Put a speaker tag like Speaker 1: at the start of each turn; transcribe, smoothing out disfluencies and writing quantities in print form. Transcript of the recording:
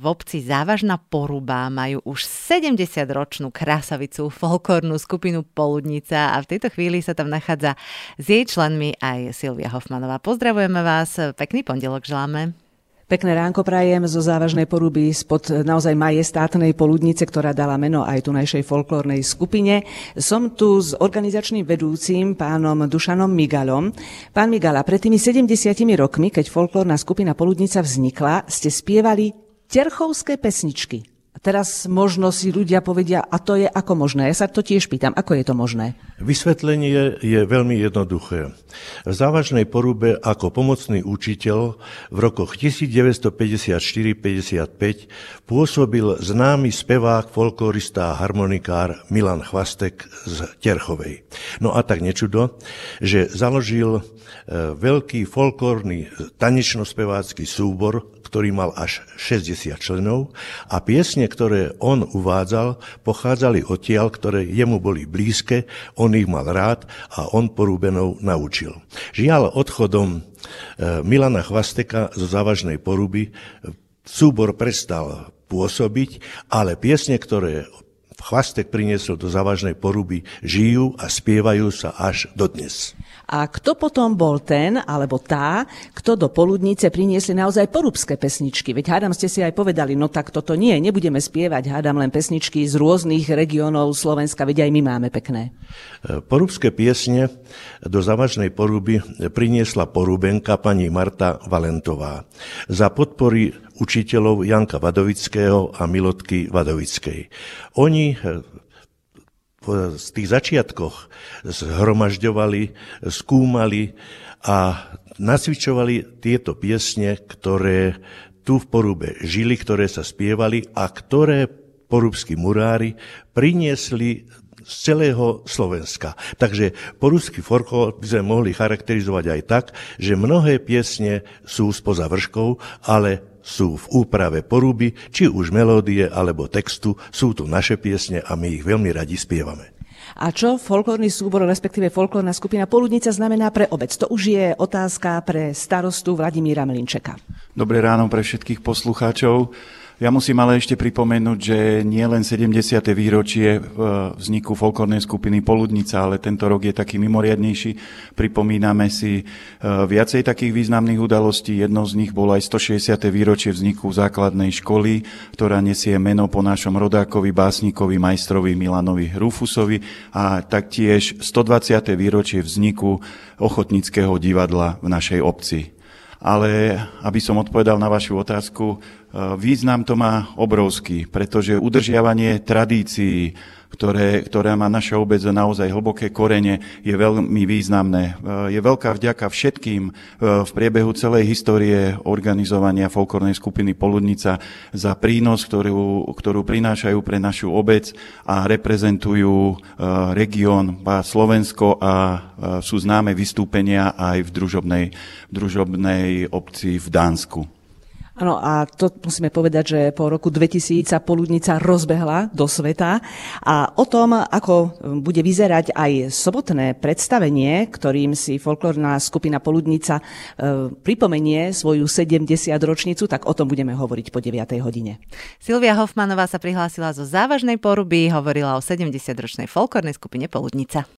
Speaker 1: v obci Závažná Poruba majú už 70-ročnú krasavicu, folklórnu skupinu Poludnica a v tejto chvíli sa tam nachádza s jej členmi aj Silvia Hofmanová. Pozdravujeme vás, pekný pondelok želáme.
Speaker 2: Pekné ránko prajem zo Závažnej Poruby spod naozaj majestátnej Poludnice, ktorá dala meno aj tunajšej folklórnej skupine. Som tu s organizačným vedúcim, pánom Dušanom Migalom. Pán Migala, pred tými 70 rokmi, keď folklórna skupina Poludnica vznikla, ste spievali terchovské pesničky. A teraz možno si ľudia povedia, a to je ako možné? Ja sa to tiež pýtam, ako je to možné?
Speaker 3: Vysvetlenie je veľmi jednoduché. V Závažnej Porube ako pomocný učiteľ v rokoch 1954-55 pôsobil známy spevák, folklorista a harmonikár Milan Chvastek z Terchovej. No a tak nečudo, že založil veľký folklórny tanečno-spevácky súbor, ktorý mal až 60 členov a piesne, ktoré on uvádzal, pochádzali odtiaľ, ktoré jemu boli blízke, on ich mal rád a on Porubenov naučil. Žiaľ, odchodom Milana Chvasteka zo Závažnej Poruby súbor prestal pôsobiť, ale piesne, ktoré Chvastek priniesol do Závažnej Poruby, žijú a spievajú sa až dodnes.
Speaker 2: A kto potom bol ten, alebo tá, kto do Poludnice priniesli naozaj porúbske pesničky? Veď hádam ste si aj povedali, no tak toto nie, nebudeme spievať, hádam len pesničky z rôznych regiónov Slovenska, veď aj my máme pekné.
Speaker 3: Porúbske piesne do Závažnej Poruby priniesla porúbenka pani Marta Valentová za podpory učiteľov Janka Vadovického a Milotky Vadovickej. Oni v tých začiatkoch zhromažďovali, skúmali a nacvičovali tieto piesne, ktoré tu v Porube žili, ktoré sa spievali a ktoré porúbski murári priniesli z celého Slovenska. Takže porúbsky folklór by sme mohli charakterizovať aj tak, že mnohé piesne sú spoza vrškov, ale sú v úprave Poruby, či už melódie alebo textu, sú tu naše piesne a my ich veľmi radi spievame.
Speaker 2: A čo folklórny súbor, respektíve folklórna skupina Poludnica znamená pre obec? To už je otázka pre starostu Vladimíra Melinčeka.
Speaker 4: Dobré ráno pre všetkých poslucháčov. Ja musím ale ešte pripomenúť, že nie len 70. výročie vzniku folklórnej skupiny Poludnica, ale tento rok je taký mimoriadnejší. Pripomíname si viacej takých významných udalostí. Jednou z nich bolo aj 160. výročie vzniku základnej školy, ktorá nesie meno po našom rodákovi, básnikovi, majstrovi Milanovi Rufusovi a taktiež 120. výročie vzniku ochotníckeho divadla v našej obci. Ale aby som odpovedal na vašu otázku, význam to má obrovský, pretože udržiavanie tradícií, ktorá má naša obec naozaj hlboké korene, je veľmi významné. Je veľká vďaka všetkým v priebehu celej histórie organizovania folklórnej skupiny Poludnica za prínos, ktorú prinášajú pre našu obec a reprezentujú región Slovensko a sú známe vystúpenia aj v družobnej obci v Dánsku.
Speaker 2: Áno, a to musíme povedať, že po roku 2000 sa Poludnica rozbehla do sveta a o tom, ako bude vyzerať aj sobotné predstavenie, ktorým si folklórna skupina Poludnica pripomenie svoju 70 ročnicu, tak o tom budeme hovoriť po 9. hodine.
Speaker 1: Silvia Hofmanová sa prihlásila zo Závažnej Poruby, hovorila o 70-ročnej folklórnej skupine Poludnica.